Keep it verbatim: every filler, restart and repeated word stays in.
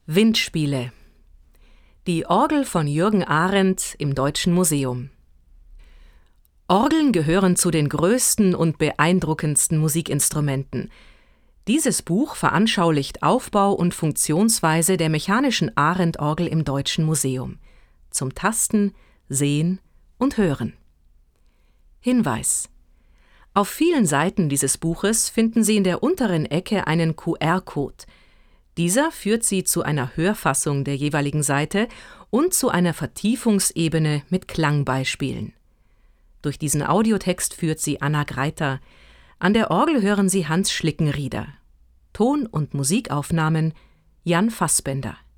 Windspiele. Die Orgel von Jürgen Arendt im Deutschen Museum. Orgeln gehören zu den größten und beeindruckendsten Musikinstrumenten. Dieses Buch veranschaulicht Aufbau und Funktionsweise der mechanischen Arendt-Orgel im Deutschen Museum. Zum Tasten, Sehen und Hören. Hinweis: Auf vielen Seiten dieses Buches finden Sie in der unteren Ecke einen Q R-Code. Dieser führt Sie zu einer Hörfassung der jeweiligen Seite und zu einer Vertiefungsebene mit Klangbeispielen. Durch diesen Audiotext führt Sie Anna Greiter. An der Orgel hören Sie Hans Schlickenrieder. Ton- und Musikaufnahmen Jan Fassbender.